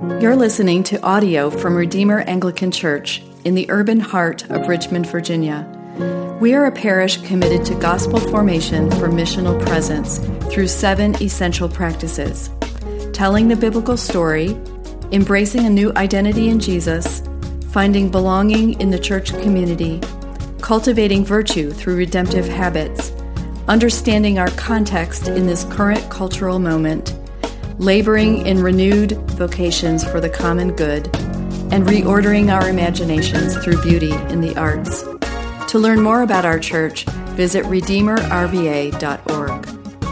You're listening to audio from Redeemer Anglican Church in the urban heart of Richmond, Virginia. We are a parish committed to gospel formation for missional presence through 7 essential practices: telling the biblical story, embracing a new identity in Jesus, finding belonging in the church community, cultivating virtue through redemptive habits, understanding our context in this current cultural moment, laboring in renewed vocations for the common good, and reordering our imaginations through beauty in the arts. To learn more about our church, visit redeemerrva.org.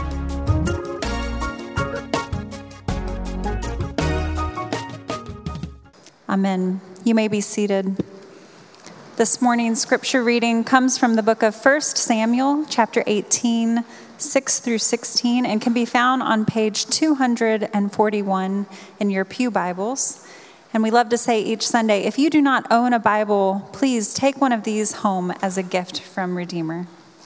Amen. You may be seated. This morning's scripture reading comes from the book of 1 Samuel, chapter 18, 6 through 16, and can be found on page 241 in your pew Bibles. And we love to say each Sunday, if you do not own a Bible, please take one of these home as a gift from Redeemer.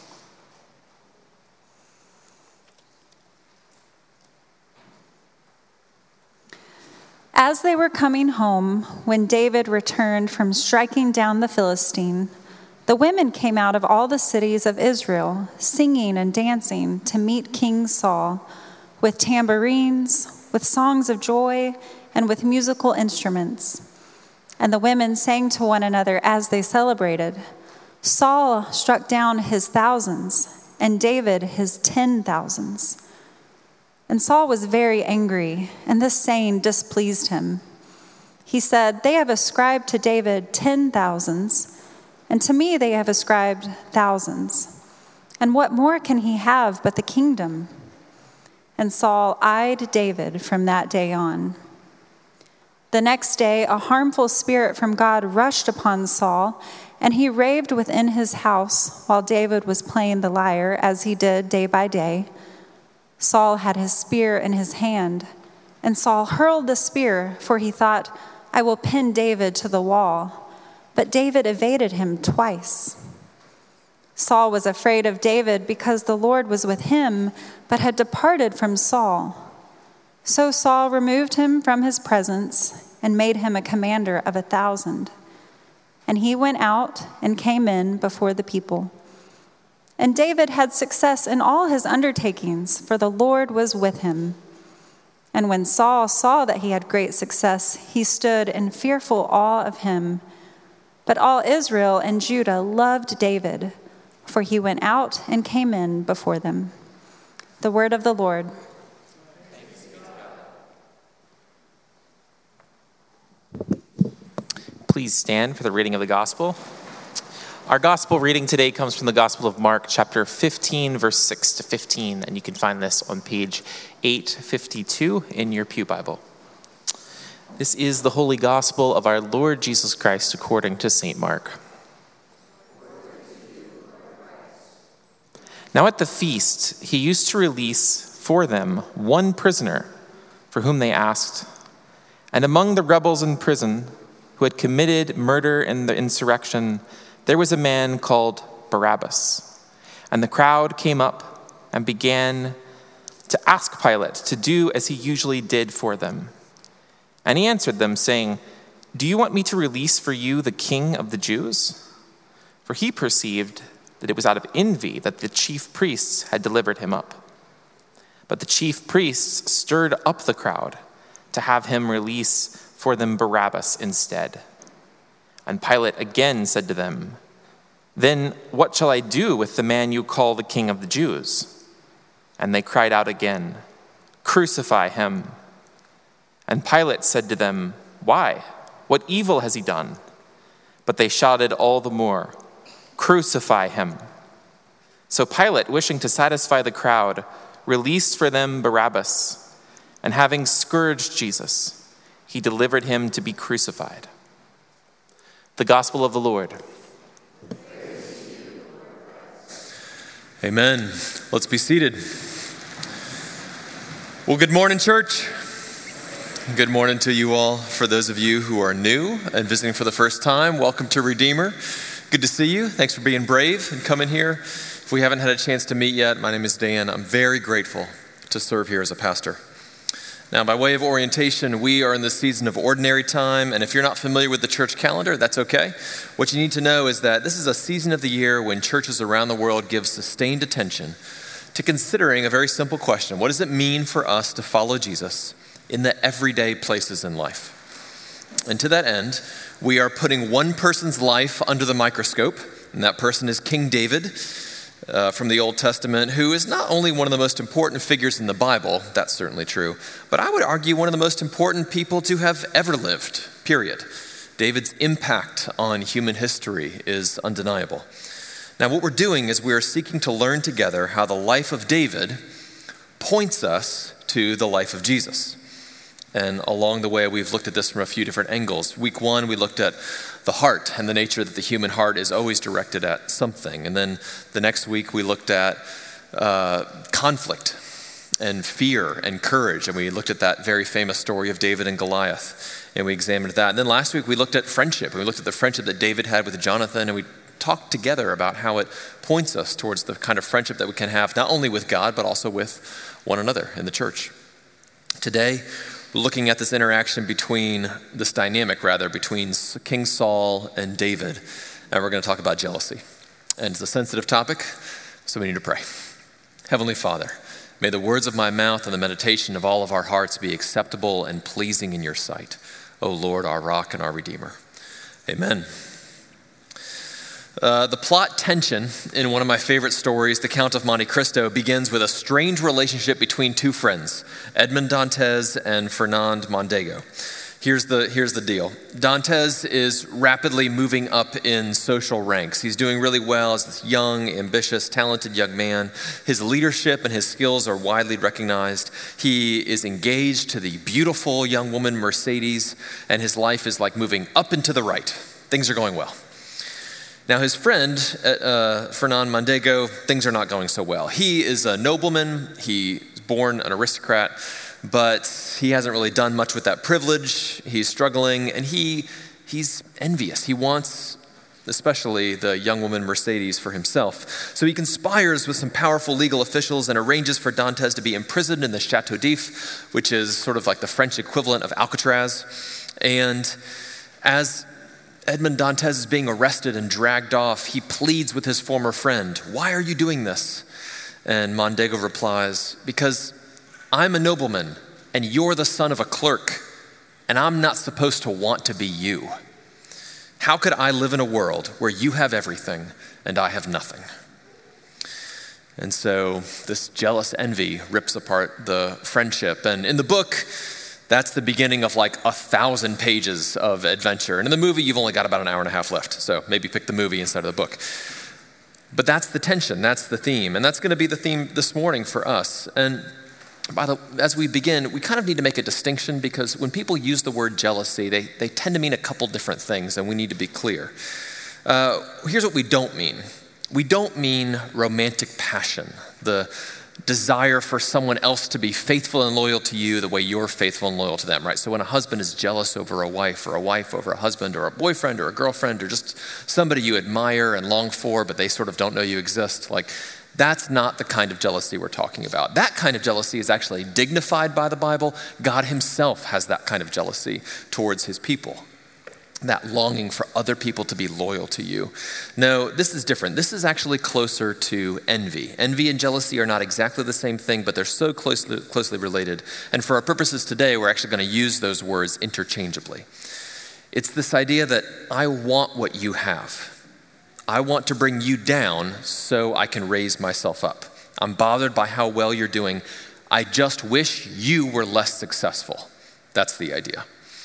As they were coming home, when David returned from striking down the Philistine, the women came out of all the cities of Israel, singing and dancing to meet King Saul, with tambourines, with songs of joy, and with musical instruments. And the women sang to one another as they celebrated. Saul struck down his thousands, and David his 10,000s. And Saul was very angry, and this saying displeased him. He said, "They have ascribed to David 10,000s, and to me they have ascribed thousands. And what more can he have but the kingdom?" And Saul eyed David from that day on. The next day, a harmful spirit from God rushed upon Saul, and he raved within his house while David was playing the lyre, as he did day by day. Saul had his spear in his hand, and Saul hurled the spear, for he thought, "I will pin David to the wall." But David evaded him twice. Saul was afraid of David because the Lord was with him, but had departed from Saul. So Saul removed him from his presence and made him a commander of 1,000. And he went out and came in before the people. And David had success in all his undertakings, for the Lord was with him. And when Saul saw that he had great success, he stood in fearful awe of him. But all Israel and Judah loved David, for he went out and came in before them. The word of the Lord. Please stand for the reading of the gospel. Our gospel reading today comes from the Gospel of Mark, chapter 15, verse 6 to 15, and you can find this on page 852 in your pew Bible. This is the holy gospel of our Lord Jesus Christ according to St. Mark. Now at the feast, he used to release for them one prisoner for whom they asked. And among the rebels in prison who had committed murder in the insurrection, there was a man called Barabbas. And the crowd came up and began to ask Pilate to do as he usually did for them. And he answered them, saying, "Do you want me to release for you the king of the Jews?" For he perceived that it was out of envy that the chief priests had delivered him up. But the chief priests stirred up the crowd to have him release for them Barabbas instead. And Pilate again said to them, "Then what shall I do with the man you call the king of the Jews?" And they cried out again, "Crucify him." And Pilate said to them, "Why? What evil has he done?" But they shouted all the more, "Crucify him." So Pilate, wishing to satisfy the crowd, released for them Barabbas, and having scourged Jesus, he delivered him to be crucified. The Gospel of the Lord. Amen. Let's be seated. Well, good morning, church. Good morning to you all. For those of you who are new and visiting for the first time, welcome to Redeemer. Good to see you. Thanks for being brave and coming here. If we haven't had a chance to meet yet, my name is Dan. I'm very grateful to serve here as a pastor. Now, by way of orientation, we are in the season of ordinary time, and if you're not familiar with the church calendar, that's okay. What you need to know is that this is a season of the year when churches around the world give sustained attention to considering a very simple question. What does it mean for us to follow Jesus in the everyday places in life? And to that end, we are putting one person's life under the microscope, and that person is King David from the Old Testament, who is not only one of the most important figures in the Bible, that's certainly true, but I would argue one of the most important people to have ever lived, period. David's impact on human history is undeniable. Now, what we're doing is we're seeking to learn together how the life of David points us to the life of Jesus. And along the way, we've looked at this from a few different angles. Week 1, we looked at the heart and the nature that the human heart is always directed at something. And then the next week, we looked at conflict and fear and courage. And we looked at that very famous story of David and Goliath. And we examined that. And then last week, we looked at friendship. And we looked at the friendship that David had with Jonathan. And we talked together about how it points us towards the kind of friendship that we can have, not only with God, but also with one another in the church. Today, we're looking at this interaction between King Saul and David, and we're going to talk about jealousy. And it's a sensitive topic, so we need to pray. Heavenly Father, may the words of my mouth and the meditation of all of our hearts be acceptable and pleasing in your sight, O Lord, our rock and our Redeemer. Amen. The plot tension in one of my favorite stories, The Count of Monte Cristo, begins with a strange relationship between two friends, Edmond Dantes and Fernand Mondego. Here's the deal. Dantes is rapidly moving up in social ranks. He's doing really well as this young, ambitious, talented young man. His leadership and his skills are widely recognized. He is engaged to the beautiful young woman Mercedes, and his life is like moving up and to the right. Things are going well. Now, his friend, Fernand Mondego, things are not going so well. He is a nobleman. He's born an aristocrat, but he hasn't really done much with that privilege. He's struggling, and he's envious. He wants, especially the young woman Mercedes, for himself. So he conspires with some powerful legal officials and arranges for Dantes to be imprisoned in the Chateau d'If, which is sort of like the French equivalent of Alcatraz. And as Edmond Dantes is being arrested and dragged off, he pleads with his former friend, "Why are you doing this?" And Mondego replies, "Because I'm a nobleman and you're the son of a clerk, and I'm not supposed to want to be you. How could I live in a world where you have everything and I have nothing?" And so this jealous envy rips apart the friendship. And in the book, that's the beginning of like 1,000 pages of adventure. And in the movie, you've only got about an hour and a half left. So maybe pick the movie instead of the book. But that's the tension, that's the theme. And that's going to be the theme this morning for us. And as we begin, we kind of need to make a distinction, because when people use the word jealousy, they tend to mean a couple different things, and we need to be clear. Here's what we don't mean. We don't mean romantic passion, the desire for someone else to be faithful and loyal to you the way you're faithful and loyal to them, right? So when a husband is jealous over a wife, or a wife over a husband, or a boyfriend or a girlfriend, or just somebody you admire and long for, but they sort of don't know you exist, like that's not the kind of jealousy we're talking about. That kind of jealousy is actually dignified by the Bible. God himself has that kind of jealousy towards his people. That longing for other people to be loyal to you. No, this is different. This is actually closer to envy. Envy and jealousy are not exactly the same thing, but they're so closely related. And for our purposes today, we're actually going to use those words interchangeably. It's this idea that I want what you have. I want to bring you down so I can raise myself up. I'm bothered by how well you're doing. I just wish you were less successful. That's the idea.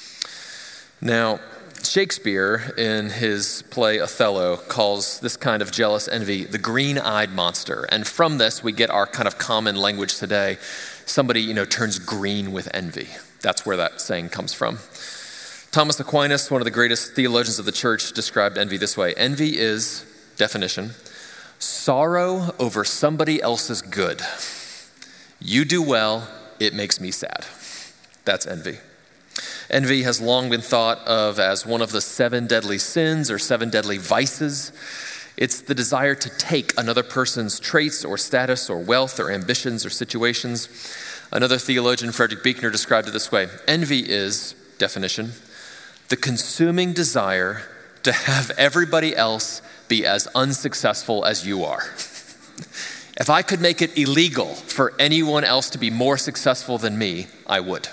Now, Shakespeare, in his play Othello, calls this kind of jealous envy the green-eyed monster. And from this, we get our kind of common language today. Somebody, turns green with envy. That's where that saying comes from. Thomas Aquinas, one of the greatest theologians of the church, described envy this way. Envy is, definition, sorrow over somebody else's good. You do well, it makes me sad. That's envy. Envy has long been thought of as one of the 7 deadly sins or 7 deadly vices. It's the desire to take another person's traits or status or wealth or ambitions or situations. Another theologian, Frederick Buechner, described it this way: envy is, definition, the consuming desire to have everybody else be as unsuccessful as you are. If I could make it illegal for anyone else to be more successful than me, I would.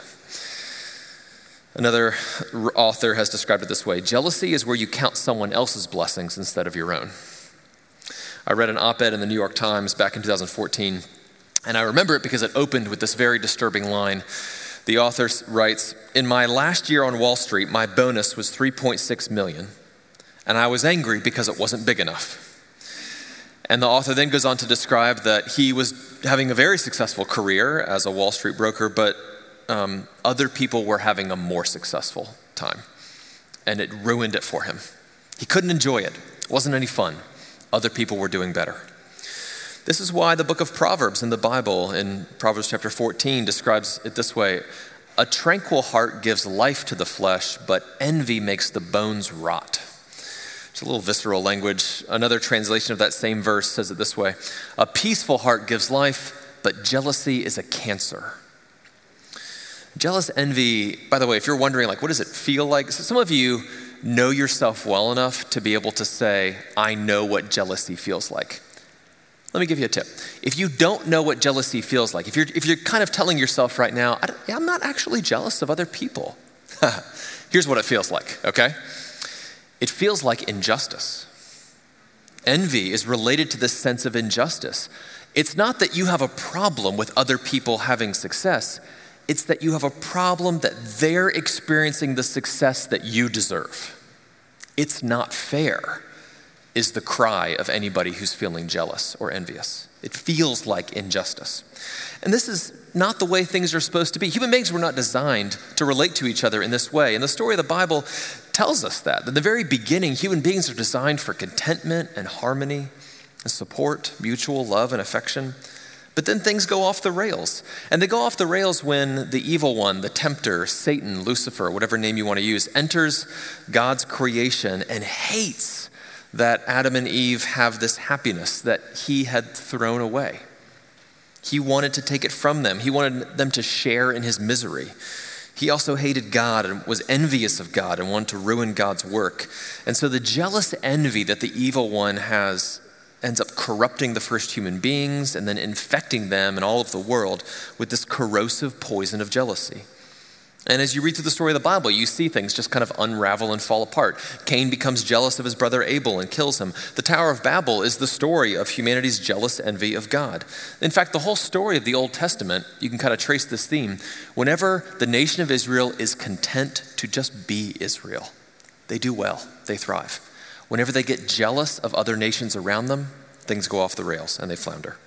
Another author has described it this way: jealousy is where you count someone else's blessings instead of your own. I read an op-ed in the New York Times back in 2014, and I remember it because it opened with this very disturbing line. The author writes, "In my last year on Wall Street, my bonus was $3.6 million, and I was angry because it wasn't big enough." And the author then goes on to describe that he was having a very successful career as a Wall Street broker, but other people were having a more successful time, and it ruined it for him. He couldn't enjoy it. It wasn't any fun. Other people were doing better. This is why the book of Proverbs in the Bible, in Proverbs chapter 14, describes it this way: a tranquil heart gives life to the flesh, but envy makes the bones rot. It's a little visceral language. Another translation of that same verse says it this way: a peaceful heart gives life, but jealousy is a cancer. Jealous envy, by the way, if you're wondering, what does it feel like? So some of you know yourself well enough to be able to say, I know what jealousy feels like. Let me give you a tip. If you don't know what jealousy feels like, if you're kind of telling yourself right now, I'm not actually jealous of other people. Here's what it feels like, okay? It feels like injustice. Envy is related to this sense of injustice. It's not that you have a problem with other people having success. It's that you have a problem that they're experiencing the success that you deserve. It's not fair, is the cry of anybody who's feeling jealous or envious. It feels like injustice. And this is not the way things are supposed to be. Human beings were not designed to relate to each other in this way. And the story of the Bible tells us that. At the very beginning, human beings are designed for contentment and harmony and support, mutual love and affection. But then things go off the rails. And they go off the rails when the evil one, the tempter, Satan, Lucifer, whatever name you want to use, enters God's creation and hates that Adam and Eve have this happiness that he had thrown away. He wanted to take it from them. He wanted them to share in his misery. He also hated God and was envious of God and wanted to ruin God's work. And so the jealous envy that the evil one has ends up corrupting the first human beings and then infecting them and all of the world with this corrosive poison of jealousy. And as you read through the story of the Bible, you see things just kind of unravel and fall apart. Cain becomes jealous of his brother Abel and kills him. The Tower of Babel is the story of humanity's jealous envy of God. In fact, the whole story of the Old Testament, you can kind of trace this theme. Whenever the nation of Israel is content to just be Israel, they do well, they thrive. Whenever they get jealous of other nations around them, things go off the rails and they flounder.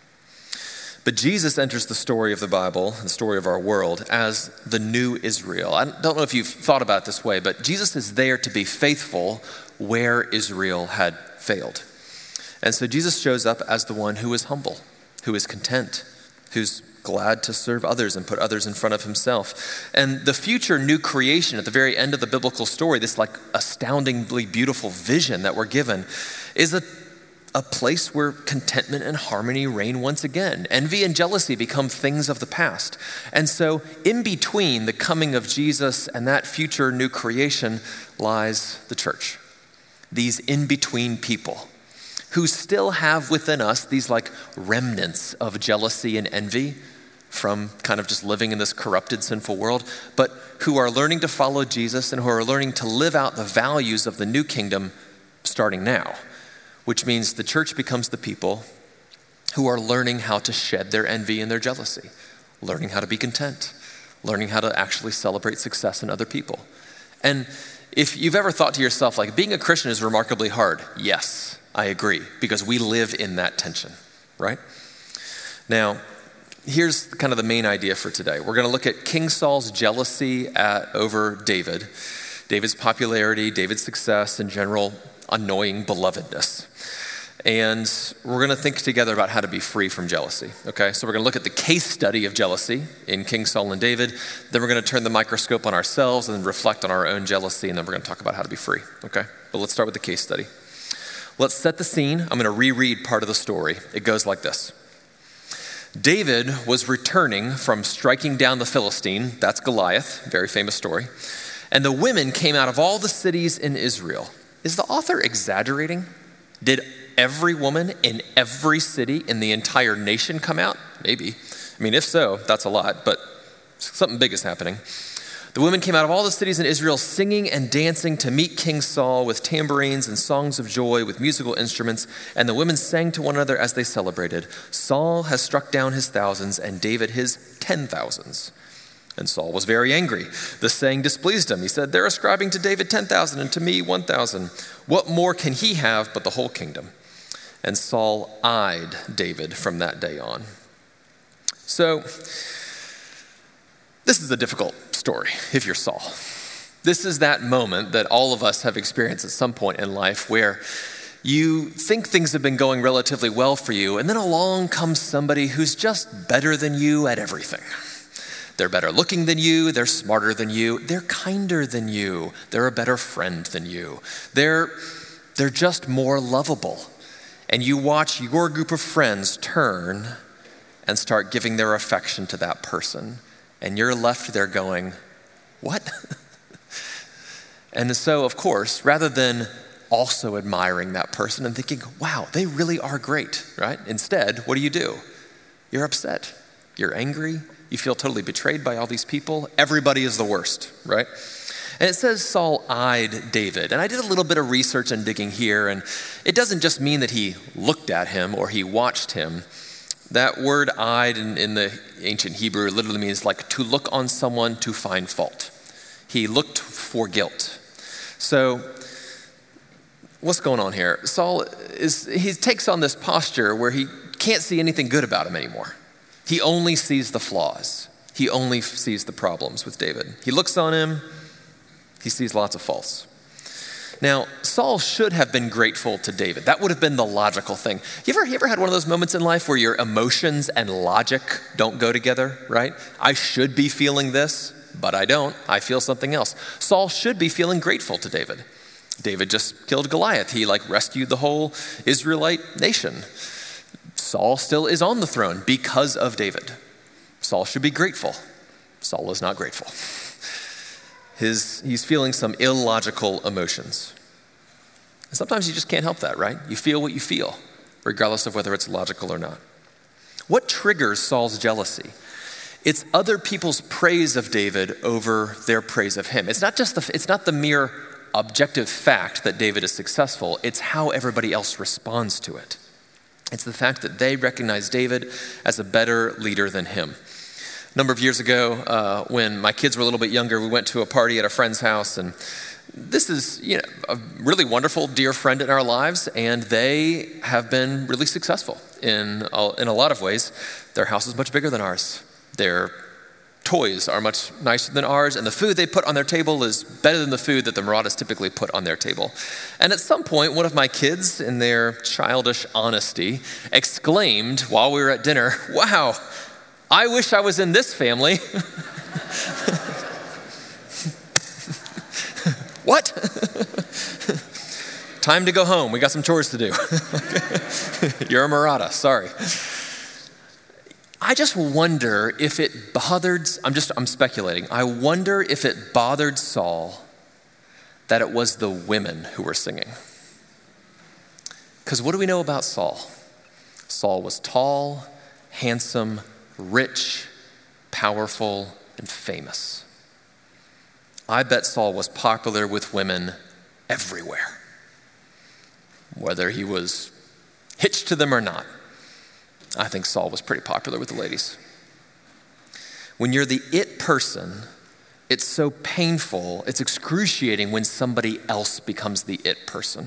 But Jesus enters the story of the Bible, the story of our world, as the new Israel. I don't know if you've thought about it this way, but Jesus is there to be faithful where Israel had failed. And so Jesus shows up as the one who is humble, who is content, who's glad to serve others and put others in front of himself. And the future new creation at the very end of the biblical story, this astoundingly beautiful vision that we're given, is a place where contentment and harmony reign once again. Envy and jealousy become things of the past. And so in between the coming of Jesus and that future new creation lies the church. These in-between people who still have within us these remnants of jealousy and envy from kind of just living in this corrupted, sinful world, but who are learning to follow Jesus and who are learning to live out the values of the new kingdom starting now, which means the church becomes the people who are learning how to shed their envy and their jealousy, learning how to be content, learning how to actually celebrate success in other people. And if you've ever thought to yourself, being a Christian is remarkably hard, yes, I agree, because we live in that tension, right? Now, here's kind of the main idea for today. We're going to look at King Saul's jealousy over David, David's popularity, David's success, and general annoying belovedness. And we're going to think together about how to be free from jealousy, okay? So we're going to look at the case study of jealousy in King Saul and David. Then we're going to turn the microscope on ourselves and reflect on our own jealousy, and then we're going to talk about how to be free, okay? But let's start with the case study. Let's set the scene. I'm going to reread part of the story. It goes like this. David was returning from striking down the Philistine. That's Goliath, very famous story. And the women came out of all the cities in Israel. Is the author exaggerating? Did every woman in every city in the entire nation come out? Maybe. I mean, if so, that's a lot, but something big is happening. The women came out of all the cities in Israel singing and dancing to meet King Saul with tambourines and songs of joy with musical instruments. And the women sang to one another as they celebrated, "Saul has struck down his thousands and David his 10,000s." And Saul was very angry. The saying displeased him. He said, "They're ascribing to David 10,000 and to me 1,000. What more can he have but the whole kingdom?" And Saul eyed David from that day on. So, this is a difficult story if you're Saul. This is that moment that all of us have experienced at some point in life where you think things have been going relatively well for you, and then along comes somebody who's just better than you at everything. They're better looking than you, they're smarter than you, they're kinder than you, they're a better friend than you. They're just more lovable. And you watch your group of friends turn and start giving their affection to that person. And you're left there going, what? And so, of course, rather than also admiring that person and thinking, wow, they really are great, right? Instead, what do? You're upset. You're angry. You feel totally betrayed by all these people. Everybody is the worst, right? And it says Saul eyed David. And I did a little bit of research and digging here, and it doesn't just mean that he looked at him or he watched him. That word eyed in the ancient Hebrew literally means like to look on someone to find fault. He looked for guilt. So what's going on here? Saul he takes on this posture where he can't see anything good about him anymore. He only sees the flaws. He only sees the problems with David. He looks on him, he sees lots of faults. Now, Saul should have been grateful to David. That would have been the logical thing. You ever had one of those moments in life where your emotions and logic don't go together, right? I should be feeling this, but I don't. I feel something else. Saul should be feeling grateful to David. David just killed Goliath. He rescued the whole Israelite nation. Saul still is on the throne because of David. Saul should be grateful. Saul is not grateful. He's feeling some illogical emotions. And sometimes you just can't help that, right? You feel what you feel, regardless of whether it's logical or not. What triggers Saul's jealousy? It's other people's praise of David over their praise of him. It's not the mere objective fact that David is successful. It's how everybody else responds to it. It's the fact that they recognize David as a better leader than him. A number of years ago, when my kids were a little bit younger, we went to a party at a friend's house, and this is a really wonderful, dear friend in our lives, and they have been really successful in a lot of ways. Their house is much bigger than ours. Their toys are much nicer than ours, and the food they put on their table is better than the food that the Marauders typically put on their table. And at some point, one of my kids, in their childish honesty, exclaimed while we were at dinner, "Wow, I wish I was in this family." What? Time to go home. We got some chores to do. You're a Marauder, sorry. I just wonder if it bothered, I'm speculating. I wonder if it bothered Saul that it was the women who were singing. Because what do we know about Saul? Saul was tall, handsome, rich, powerful, and famous. I bet Saul was popular with women everywhere, whether he was hitched to them or not. I think Saul was pretty popular with the ladies. When you're the it person, it's so painful, it's excruciating when somebody else becomes the it person.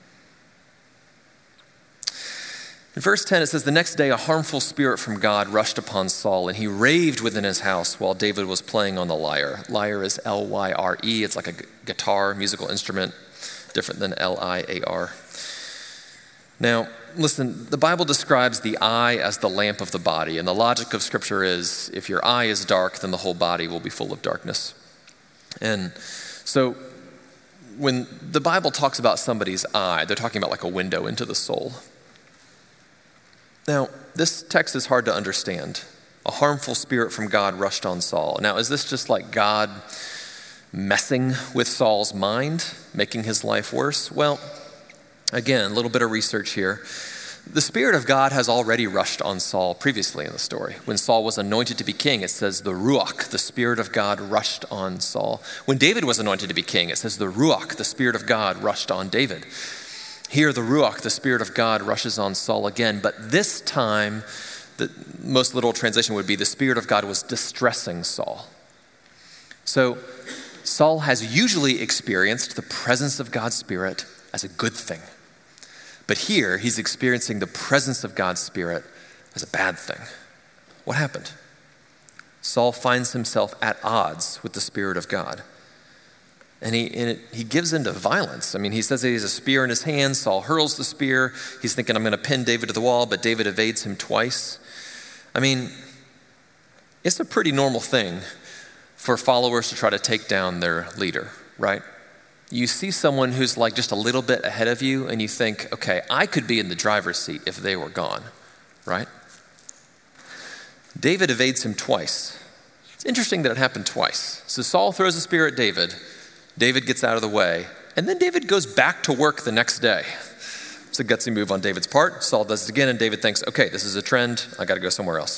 In verse 10, it says, "The next day a harmful spirit from God rushed upon Saul, and he raved within his house while David was playing on the lyre." Lyre is L-Y-R-E. It's like a guitar, musical instrument, different than L-I-A-R. Now, listen, the Bible describes the eye as the lamp of the body, and the logic of Scripture is if your eye is dark, then the whole body will be full of darkness. And so when the Bible talks about somebody's eye, they're talking about like a window into the soul. Now, this text is hard to understand. A harmful spirit from God rushed on Saul. Now, is this just like God messing with Saul's mind, making his life worse? Well, again, a little bit of research here. The Spirit of God has already rushed on Saul previously in the story. When Saul was anointed to be king, it says the Ruach, the Spirit of God, rushed on Saul. When David was anointed to be king, it says the Ruach, the Spirit of God, rushed on David. Here, the Ruach, the Spirit of God, rushes on Saul again. But this time, the most literal translation would be the Spirit of God was distressing Saul. So Saul has usually experienced the presence of God's Spirit as a good thing. But here, he's experiencing the presence of God's Spirit as a bad thing. What happened? Saul finds himself at odds with the Spirit of God. And he gives into violence. I mean, he says that he has a spear in his hand. Saul hurls the spear. He's thinking, I'm going to pin David to the wall, but David evades him twice. I mean, it's a pretty normal thing for followers to try to take down their leader, right? You see someone who's like just a little bit ahead of you and you think, okay, I could be in the driver's seat if they were gone, right? David evades him twice. It's interesting that it happened twice. So Saul throws a spear at David. David gets out of the way. And then David goes back to work the next day. It's a gutsy move on David's part. Saul does it again and David thinks, okay, this is a trend. I got to go somewhere else.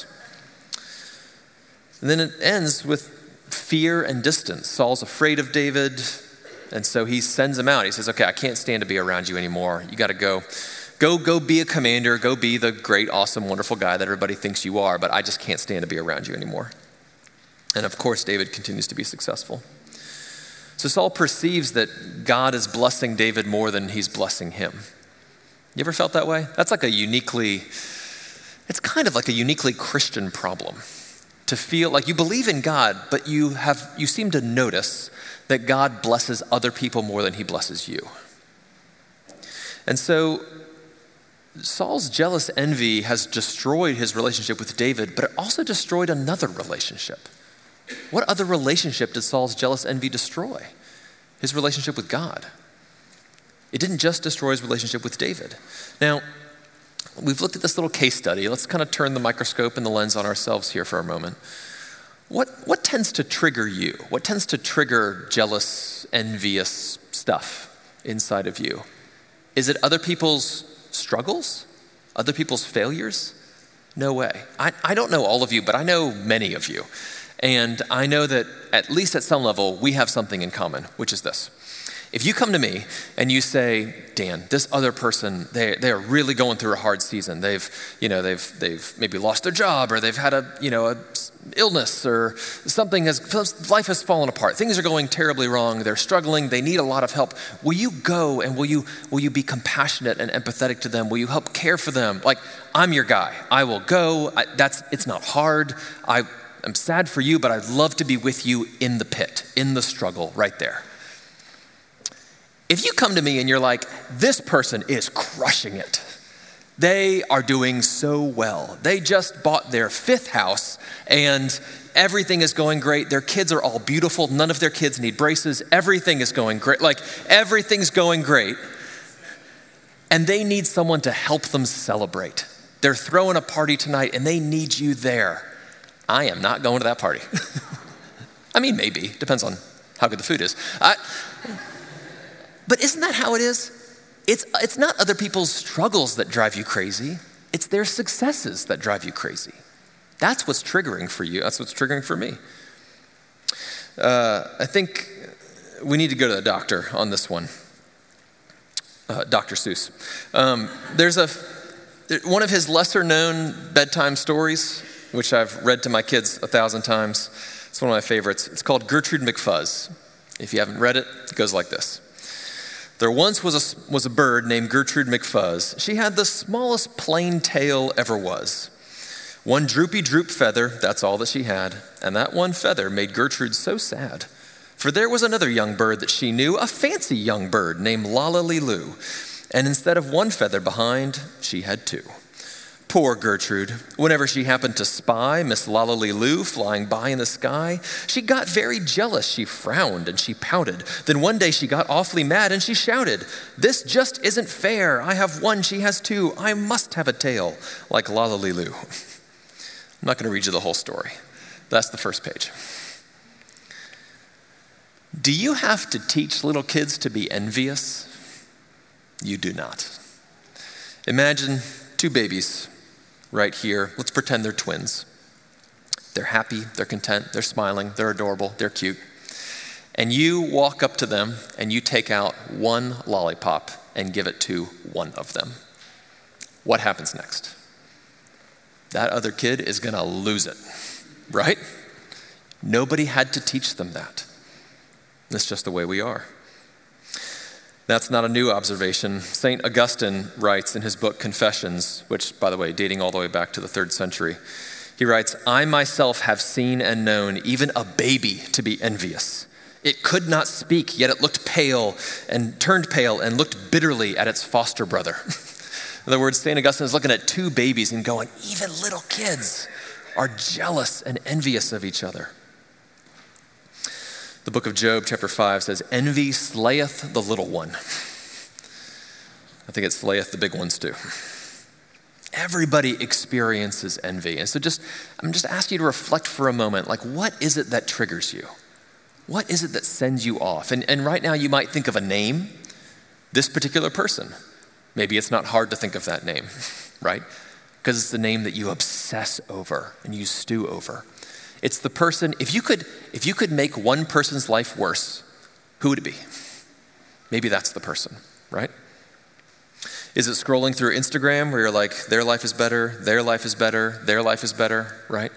And then it ends with fear and distance. Saul's afraid of David. And so he sends him out. He says, okay, I can't stand to be around you anymore. You got to go. Go be a commander. Go be the great, awesome, wonderful guy that everybody thinks you are, but I just can't stand to be around you anymore. And of course, David continues to be successful. So Saul perceives that God is blessing David more than he's blessing him. You ever felt that way? That's like it's kind of like a uniquely Christian problem. To feel like you believe in God, but you seem to notice that God blesses other people more than he blesses you. And so Saul's jealous envy has destroyed his relationship with David, but it also destroyed another relationship. What other relationship did Saul's jealous envy destroy? His relationship with God. It didn't just destroy his relationship with David. Now, we've looked at this little case study. Let's kind of turn the microscope and the lens on ourselves here for a moment. What tends to trigger you? What tends to trigger jealous, envious stuff inside of you? Is it other people's struggles? Other people's failures? No way. I don't know all of you, but I know many of you. And I know that at least at some level, we have something in common, which is this. If you come to me and you say, Dan, this other person, they are really going through a hard season. They've maybe lost their job, or they've had a illness, or life has fallen apart. Things are going terribly wrong. They're struggling. They need a lot of help. Will you go and will you be compassionate and empathetic to them? Will you help care for them? Like, I'm your guy. I will go. It's not hard. I'm sad for you, but I'd love to be with you in the pit, in the struggle, right there. If you come to me and you're like, this person is crushing it. They are doing so well. They just bought their 5th house and everything is going great. Their kids are all beautiful. None of their kids need braces. Everything is going great. Like, everything's going great. And they need someone to help them celebrate. They're throwing a party tonight and they need you there. I am not going to that party. I mean, maybe. Depends on how good the food is. But isn't that how it is? It's not other people's struggles that drive you crazy. It's their successes that drive you crazy. That's what's triggering for you. That's what's triggering for me. I think we need to go to the doctor on this one. Dr. Seuss. There's one of his lesser known bedtime stories, which I've read to my kids 1,000 times. It's one of my favorites. It's called Gertrude McFuzz. If you haven't read it, it goes like this. There once was a bird named Gertrude McFuzz. She had the smallest plain tail ever was. One droopy droop feather, that's all that she had. And that one feather made Gertrude so sad. For there was another young bird that she knew, a fancy young bird named Lala Liloo. And instead of one feather behind, she had 2. Poor Gertrude, whenever she happened to spy Miss Lalalilu flying by in the sky, she got very jealous. She frowned and she pouted. Then one day she got awfully mad and she shouted, "This just isn't fair. I have one, she has two. I must have a tail like Lalalilu." I'm not going to read you the whole story. That's the first page. Do you have to teach little kids to be envious? You do not. Imagine two babies right here. Let's pretend they're twins. They're happy, they're content, they're smiling, they're adorable, they're cute. And you walk up to them and you take out one lollipop and give it to one of them. What happens next? That other kid is going to lose it, right? Nobody had to teach them that. That's just the way we are. That's not a new observation. St. Augustine writes in his book Confessions, which, by the way, dating all the way back to the 3rd century, he writes, "I myself have seen and known even a baby to be envious. It could not speak, yet it looked pale and turned pale and looked bitterly at its foster brother." In other words, St. Augustine is looking at two babies and going, even little kids are jealous and envious of each other. The book of Job, chapter 5, says, "Envy slayeth the little one." I think it slayeth the big ones too. Everybody experiences envy. And so I'm just asking you to reflect for a moment, like, what is it that triggers you? What is it that sends you off? And right now you might think of a name, this particular person. Maybe it's not hard to think of that name, right? Because it's the name that you obsess over and you stew over. It's the person, if you could make one person's life worse, who would it be? Maybe that's the person, right? Is it scrolling through Instagram where you're like, their life is better, their life is better, their life is better, right?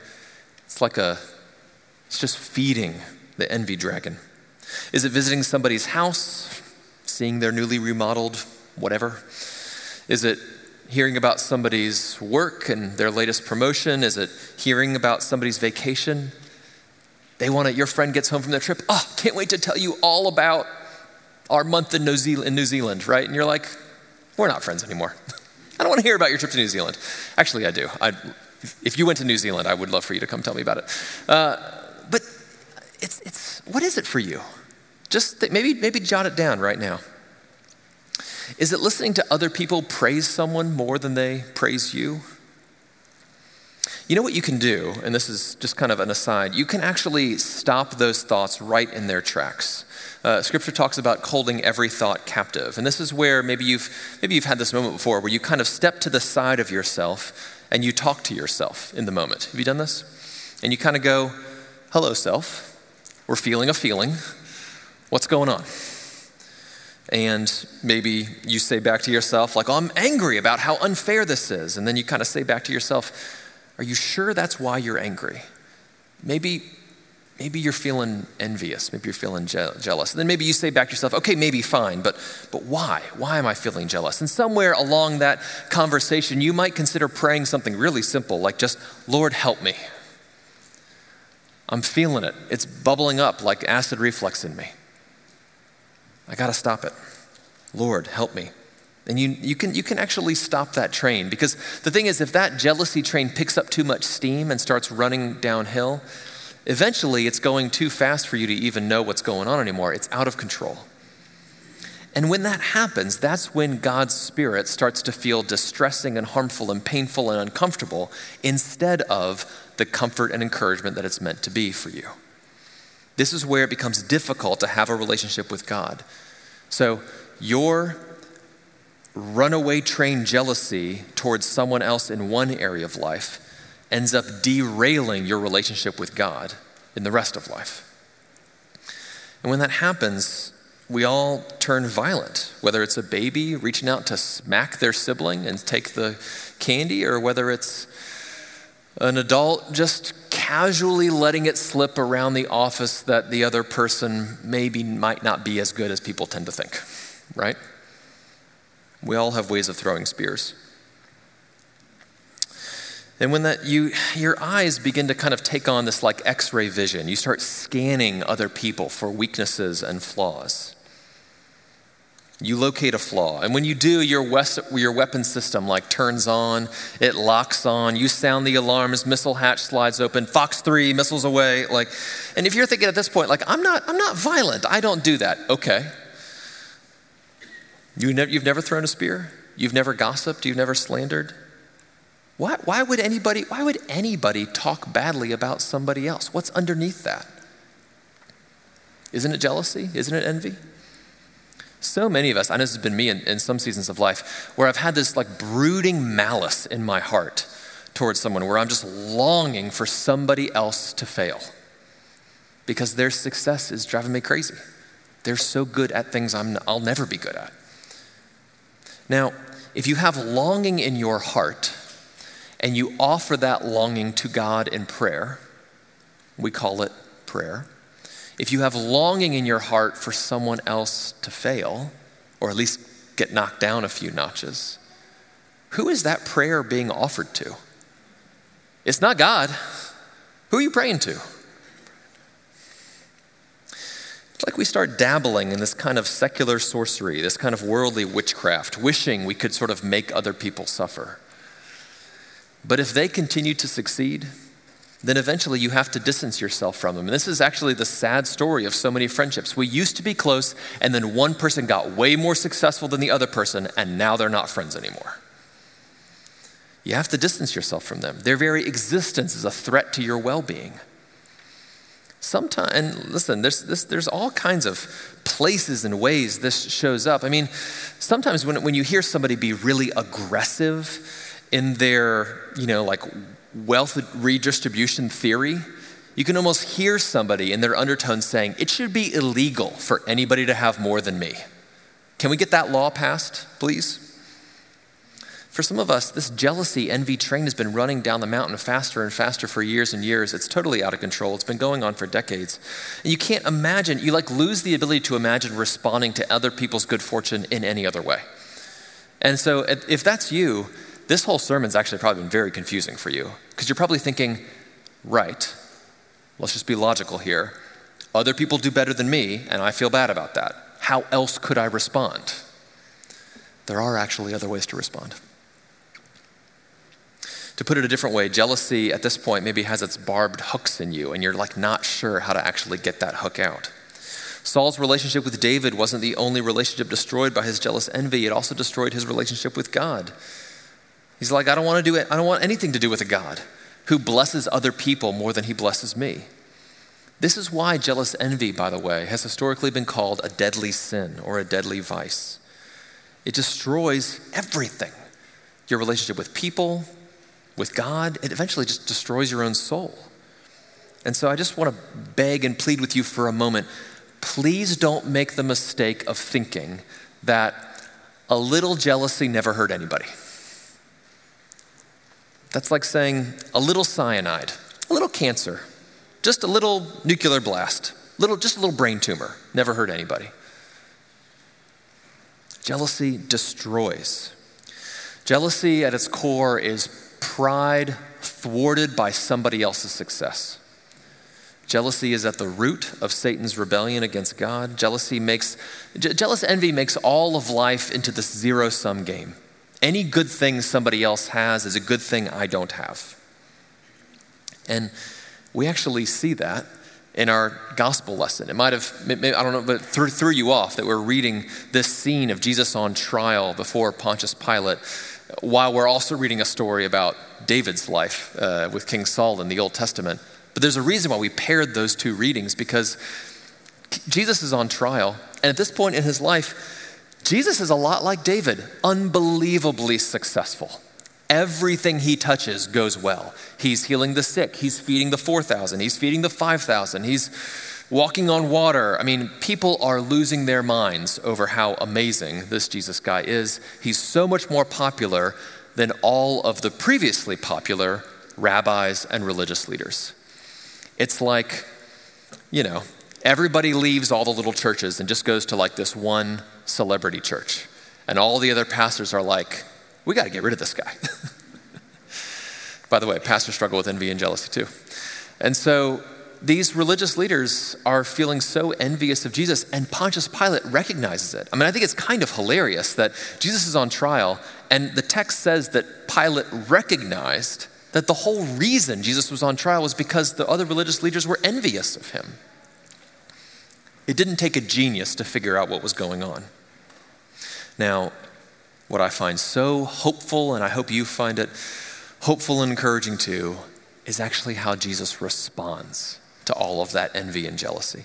It's just feeding the envy dragon. Is it visiting somebody's house, seeing their newly remodeled whatever? Is it hearing about somebody's work and their latest promotion? Is it hearing about somebody's vacation? Your friend gets home from their trip. Oh, can't wait to tell you all about our month in New Zealand, right? And you're like, we're not friends anymore. I don't want to hear about your trip to New Zealand. Actually, I do. If you went to New Zealand, I would love for you to come tell me about it. But it's what is it for you? Just maybe jot it down right now. Is it listening to other people praise someone more than they praise you? You know what you can do, and this is just kind of an aside, you can actually stop those thoughts right in their tracks. Scripture talks about holding every thought captive. And this is where maybe you've had this moment before where you kind of step to the side of yourself and you talk to yourself in the moment. Have you done this? And you kind of go, "Hello, self. We're feeling a feeling. What's going on?" And maybe you say back to yourself, like, "Oh, I'm angry about how unfair this is." And then you kind of say back to yourself, "Are you sure that's why you're angry? Maybe you're feeling envious. Maybe you're feeling jealous." And then maybe you say back to yourself, "Okay, maybe fine, but why? Why am I feeling jealous?" And somewhere along that conversation, you might consider praying something really simple, like just, "Lord, help me. I'm feeling it. It's bubbling up like acid reflux in me. I got to stop it. Lord, help me." And you can actually stop that train, because the thing is, if that jealousy train picks up too much steam and starts running downhill, eventually it's going too fast for you to even know what's going on anymore. It's out of control. And when that happens, that's when God's Spirit starts to feel distressing and harmful and painful and uncomfortable, instead of the comfort and encouragement that it's meant to be for you. This is where it becomes difficult to have a relationship with God. So your runaway train jealousy towards someone else in one area of life ends up derailing your relationship with God in the rest of life. And when that happens, we all turn violent, whether it's a baby reaching out to smack their sibling and take the candy, or whether it's an adult just casually letting it slip around the office that the other person might not be as good as people tend to think, right? We all have ways of throwing spears. And when your eyes begin to kind of take on this like X-ray vision, you start scanning other people for weaknesses and flaws. You locate a flaw. And when you do, your weapon system like turns on, it locks on, you sound the alarms, missile hatch slides open, Fox 3, missiles away. And if you're thinking at this point, I'm not violent, I don't do that. Okay. You've never thrown a spear? You've never gossiped? You've never slandered? Why would anybody talk badly about somebody else? What's underneath that? Isn't it jealousy? Isn't it envy? So many of us, I know this has been me in some seasons of life, where I've had this brooding malice in my heart towards someone, where I'm just longing for somebody else to fail because their success is driving me crazy. They're so good at things I'll never be good at. Now, if you have longing in your heart and you offer that longing to God in prayer, we call it prayer. If you have longing in your heart for someone else to fail, or at least get knocked down a few notches, who is that prayer being offered to? It's not God. Who are you praying to? It's like we start dabbling in this kind of secular sorcery, this kind of worldly witchcraft, wishing we could sort of make other people suffer. But if they continue to succeed, then eventually you have to distance yourself from them. And this is actually the sad story of so many friendships. We used to be close, and then one person got way more successful than the other person, and now they're not friends anymore. You have to distance yourself from them. Their very existence is a threat to your well-being. Sometimes, and listen, there's all kinds of places and ways this shows up. I mean, sometimes when you hear somebody be really aggressive in their, wealth redistribution theory, you can almost hear somebody in their undertone saying, it should be illegal for anybody to have more than me. Can we get that law passed, please? For some of us, this jealousy, envy train has been running down the mountain faster and faster for years and years. It's totally out of control. It's been going on for decades. And you can't imagine, you lose the ability to imagine responding to other people's good fortune in any other way. And so if that's you, this whole sermon's actually probably been very confusing for you, because you're probably thinking, right, let's just be logical here. Other people do better than me, and I feel bad about that. How else could I respond? There are actually other ways to respond. To put it a different way, jealousy at this point maybe has its barbed hooks in you, and you're not sure how to actually get that hook out. Saul's relationship with David wasn't the only relationship destroyed by his jealous envy. It also destroyed his relationship with God. He's like, I don't want anything to do with a God who blesses other people more than he blesses me. This is why jealous envy, by the way, has historically been called a deadly sin or a deadly vice. It destroys everything. Your relationship with people, with God, it eventually just destroys your own soul. And so I just want to beg and plead with you for a moment. Please don't make the mistake of thinking that a little jealousy never hurt anybody. That's like saying a little cyanide, a little cancer, just a little nuclear blast, just a little brain tumor, never hurt anybody. Jealousy destroys. Jealousy at its core is pride thwarted by somebody else's success. Jealousy is at the root of Satan's rebellion against God. Jealous envy makes all of life into this zero-sum game. Any good thing somebody else has is a good thing I don't have. And we actually see that in our gospel lesson. It might have, I don't know, but threw you off that we're reading this scene of Jesus on trial before Pontius Pilate, while we're also reading a story about David's life with King Saul in the Old Testament. But there's a reason why we paired those two readings, because Jesus is on trial, and at this point in his life, Jesus is a lot like David, unbelievably successful. Everything he touches goes well. He's healing the sick. He's feeding the 4,000. He's feeding the 5,000. He's walking on water. I mean, people are losing their minds over how amazing this Jesus guy is. He's so much more popular than all of the previously popular rabbis and religious leaders. It's like, everybody leaves all the little churches and just goes to this one celebrity church. And all the other pastors are like, we got to get rid of this guy. By the way, pastors struggle with envy and jealousy too. And so these religious leaders are feeling so envious of Jesus, and Pontius Pilate recognizes it. I mean, I think it's kind of hilarious that Jesus is on trial, and the text says that Pilate recognized that the whole reason Jesus was on trial was because the other religious leaders were envious of him. It didn't take a genius to figure out what was going on. Now, what I find so hopeful, and I hope you find it hopeful and encouraging too, is actually how Jesus responds to all of that envy and jealousy.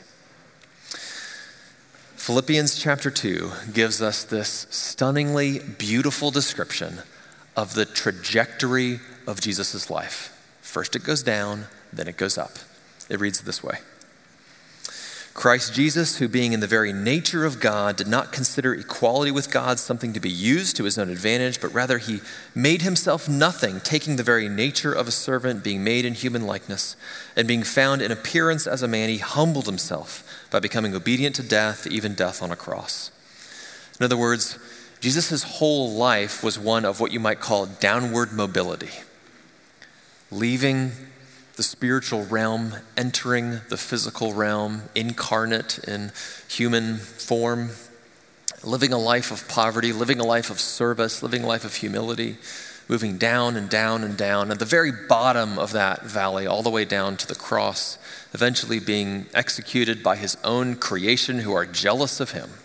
Philippians chapter 2 gives us this stunningly beautiful description of the trajectory of Jesus' life. First it goes down, then it goes up. It reads this way. Christ Jesus, who being in the very nature of God, did not consider equality with God something to be used to his own advantage, but rather he made himself nothing, taking the very nature of a servant, being made in human likeness, and being found in appearance as a man, he humbled himself by becoming obedient to death, even death on a cross. In other words, Jesus' whole life was one of what you might call downward mobility, leaving the spiritual realm, entering the physical realm, incarnate in human form, living a life of poverty, living a life of service, living a life of humility, moving down and down and down, at the very bottom of that valley, all the way down to the cross, eventually being executed by his own creation who are jealous of him.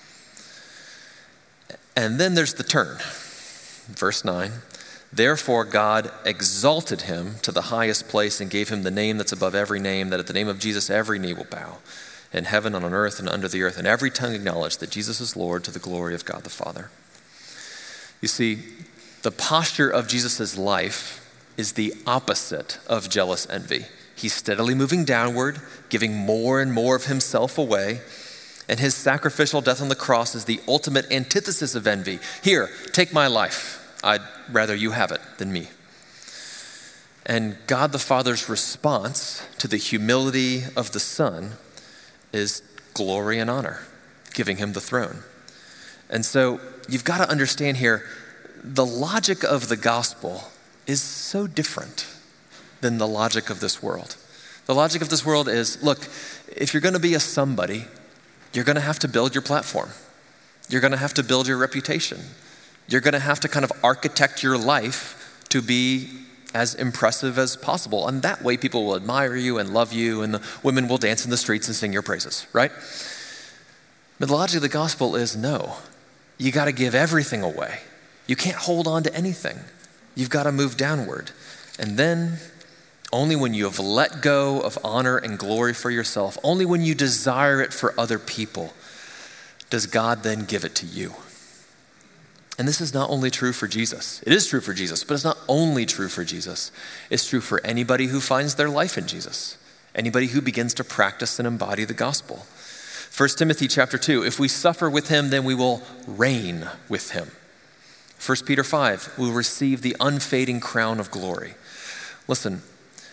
And then there's the turn. Verse 9. Therefore, God exalted him to the highest place and gave him the name that's above every name, that at the name of Jesus every knee will bow, in heaven and on earth and under the earth, and every tongue acknowledge that Jesus is Lord, to the glory of God the Father. You see, the posture of Jesus' life is the opposite of jealous envy. He's steadily moving downward, giving more and more of himself away, and his sacrificial death on the cross is the ultimate antithesis of envy. Here, take my life. I'd rather you have it than me. And God the Father's response to the humility of the Son is glory and honor, giving him the throne. And so you've got to understand here, the logic of the gospel is so different than the logic of this world. The logic of this world is, look, if you're going to be a somebody, you're going to have to build your platform. You're going to have to build your reputation. You're going to have to kind of architect your life to be as impressive as possible. And that way people will admire you and love you, and the women will dance in the streets and sing your praises, right? But the logic of the gospel is no. You got to give everything away. You can't hold on to anything. You've got to move downward. And then only when you have let go of honor and glory for yourself, only when you desire it for other people, does God then give it to you. And this is not only true for Jesus. It is true for Jesus, but it's not only true for Jesus. It's true for anybody who finds their life in Jesus, anybody who begins to practice and embody the gospel. 1 Timothy chapter 2, if we suffer with him, then we will reign with him. 1 Peter 5, we will receive the unfading crown of glory. Listen,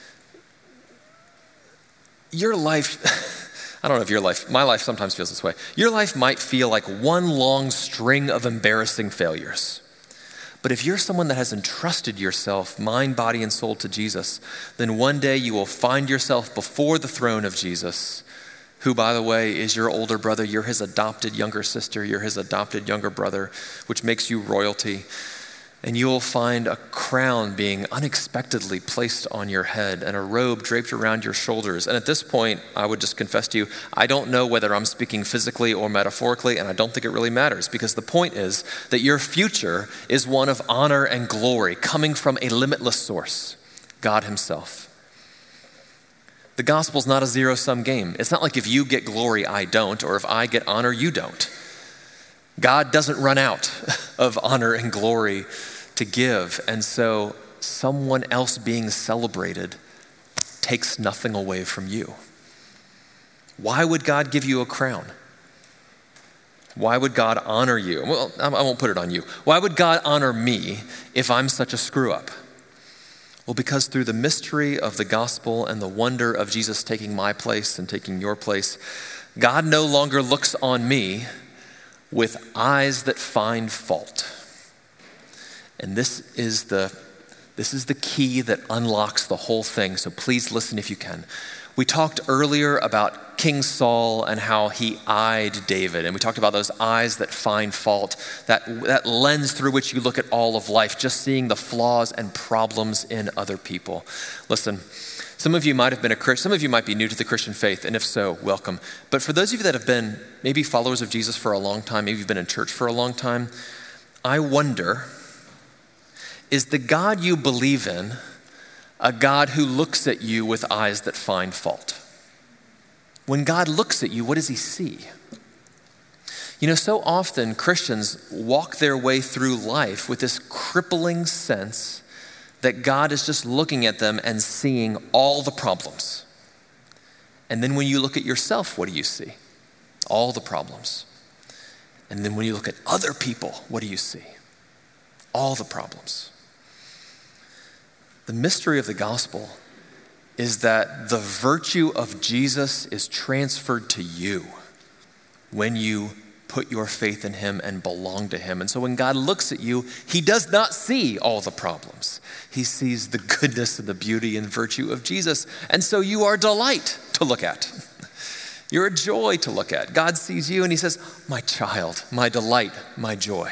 your life... I don't know if your life, my life sometimes feels this way. Your life might feel like one long string of embarrassing failures. But if you're someone that has entrusted yourself, mind, body, and soul to Jesus, then one day you will find yourself before the throne of Jesus, who, by the way, is your older brother. You're his adopted younger sister. You're his adopted younger brother, which makes you royalty. And you will find a crown being unexpectedly placed on your head and a robe draped around your shoulders. And at this point, I would just confess to you, I don't know whether I'm speaking physically or metaphorically, and I don't think it really matters, because the point is that your future is one of honor and glory coming from a limitless source, God himself. The gospel's not a zero-sum game. It's not like if you get glory, I don't, or if I get honor, you don't. God doesn't run out of honor and glory to give. And so someone else being celebrated takes nothing away from you. Why would God give you a crown? Why would God honor you? Well, I won't put it on you. Why would God honor me if I'm such a screw up? Well, because through the mystery of the gospel and the wonder of Jesus taking my place and taking your place, God no longer looks on me with eyes that find fault. And this is the key that unlocks the whole thing. So please listen if you can. We talked earlier about King Saul and how he eyed David. And we talked about those eyes that find fault, that lens through which you look at all of life, just seeing the flaws and problems in other people. Listen, some of you might have been a Christian, some of you might be new to the Christian faith, and if so, welcome. But for those of you that have been maybe followers of Jesus for a long time, maybe you've been in church for a long time, I wonder, is the God you believe in a God who looks at you with eyes that find fault? When God looks at you, what does he see? You know, so often Christians walk their way through life with this crippling sense that God is just looking at them and seeing all the problems. And then when you look at yourself, what do you see? All the problems. And then when you look at other people, what do you see? All the problems. The mystery of the gospel is that the virtue of Jesus is transferred to you when you put your faith in him and belong to him. And so when God looks at you, he does not see all the problems. He sees the goodness and the beauty and virtue of Jesus. And so you are a delight to look at. You're a joy to look at. God sees you and he says, my child, my delight, my joy.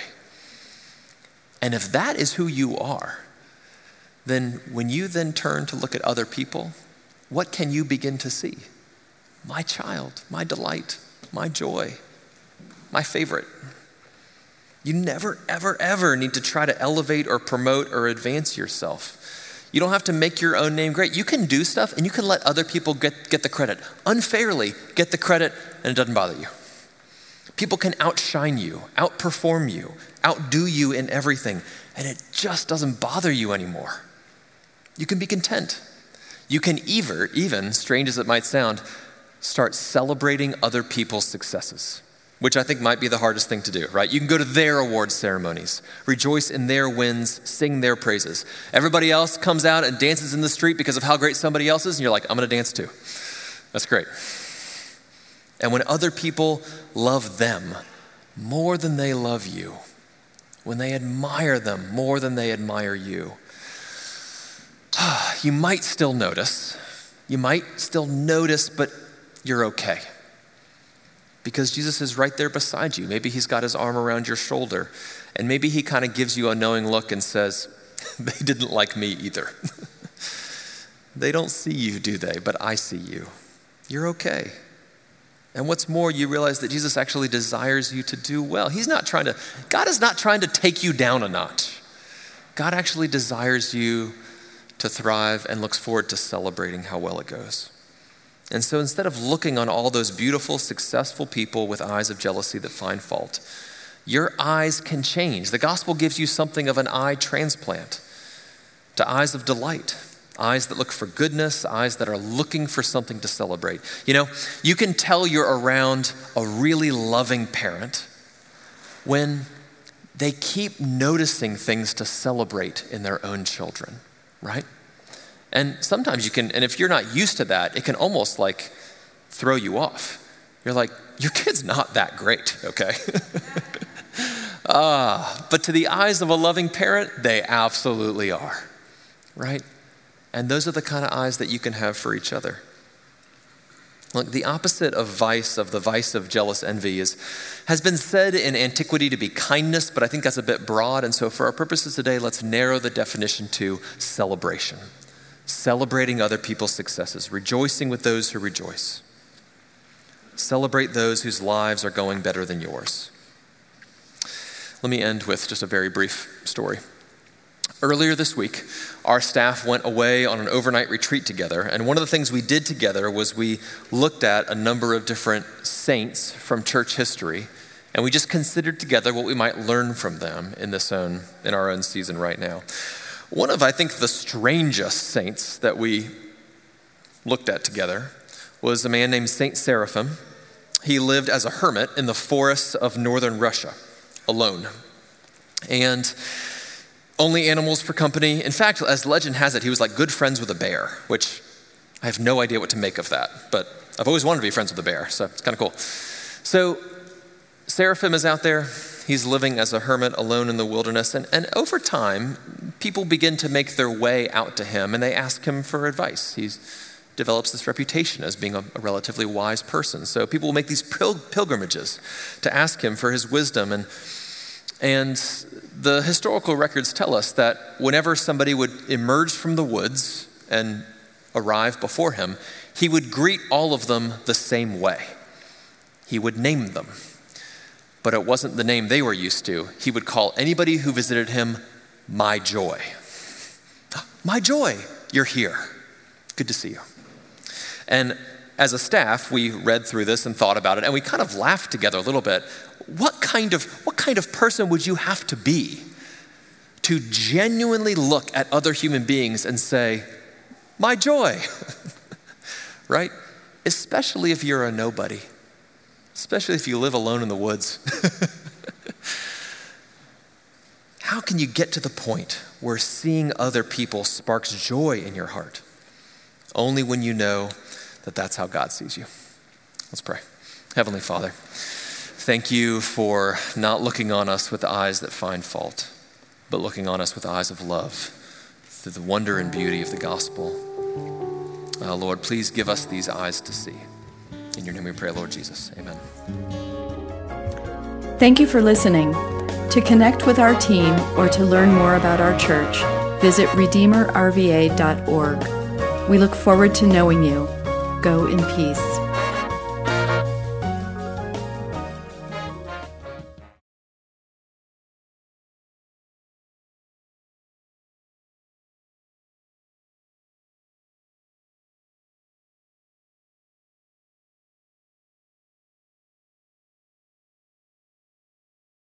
And if that is who you are, then when you then turn to look at other people, what can you begin to see? My child, my delight, my joy, my favorite. You never, ever, ever need to try to elevate or promote or advance yourself. You don't have to make your own name great. You can do stuff and you can let other people get the credit. Unfairly get the credit and it doesn't bother you. People can outshine you, outperform you, outdo you in everything, and it just doesn't bother you anymore. You can be content. You can even, strange as it might sound, start celebrating other people's successes, which I think might be the hardest thing to do, right? You can go to their awards ceremonies, rejoice in their wins, sing their praises. Everybody else comes out and dances in the street because of how great somebody else is, and you're like, I'm gonna dance too. That's great. And when other people love them more than they love you, when they admire them more than they admire you, you might still notice, but you're okay. Because Jesus is right there beside you. Maybe he's got his arm around your shoulder, and maybe he kind of gives you a knowing look and says, they didn't like me either. They don't see you, do they? But I see you. You're okay. And what's more, you realize that Jesus actually desires you to do well. God is not trying to take you down a notch. God actually desires you to thrive and looks forward to celebrating how well it goes. And so instead of looking on all those beautiful, successful people with eyes of jealousy that find fault, your eyes can change. The gospel gives you something of an eye transplant to eyes of delight, eyes that look for goodness, eyes that are looking for something to celebrate. You know, you can tell you're around a really loving parent when they keep noticing things to celebrate in their own children, right? And sometimes you can, and if you're not used to that, it can almost like throw you off. You're like, your kid's not that great, okay? But to the eyes of a loving parent, they absolutely are, right? And those are the kind of eyes that you can have for each other. Look, the opposite of vice, of the vice of jealous envy, has been said in antiquity to be kindness, but I think that's a bit broad. And so for our purposes today, let's narrow the definition to celebration. Celebrating other people's successes, rejoicing with those who rejoice. Celebrate those whose lives are going better than yours. Let me end with just a very brief story. Earlier this week, our staff went away on an overnight retreat together, and one of the things we did together was we looked at a number of different saints from church history, and we just considered together what we might learn from them in our own season right now. One of, I think, the strangest saints that we looked at together was a man named Saint Seraphim. He lived as a hermit in the forests of northern Russia, alone. And only animals for company. In fact, as legend has it, he was like good friends with a bear, which I have no idea what to make of that, but I've always wanted to be friends with a bear, so it's kind of cool. So Seraphim is out there. He's living as a hermit alone in the wilderness. And over time, people begin to make their way out to him and they ask him for advice. He's develops this reputation as being a relatively wise person. So people will make these pilgrimages to ask him for his wisdom. And the historical records tell us that whenever somebody would emerge from the woods and arrive before him, he would greet all of them the same way. He would name them. But it wasn't the name they were used to. He would call anybody who visited him, "My joy." "My joy, you're here. Good to see you." And as a staff, we read through this and thought about it, and we kind of laughed together a little bit. What kind of person would you have to be to genuinely look at other human beings and say, "My joy," right? Especially if you're a nobody, especially if you live alone in the woods. How can you get to the point where seeing other people sparks joy in your heart? Only when you know that that's how God sees you. Let's pray. Heavenly Father, thank you for not looking on us with eyes that find fault, but looking on us with eyes of love through the wonder and beauty of the gospel. Lord, please give us these eyes to see. In your name we pray, Lord Jesus. Amen. Thank you for listening. To connect with our team or to learn more about our church, visit redeemerrva.org. We look forward to knowing you. Go in peace.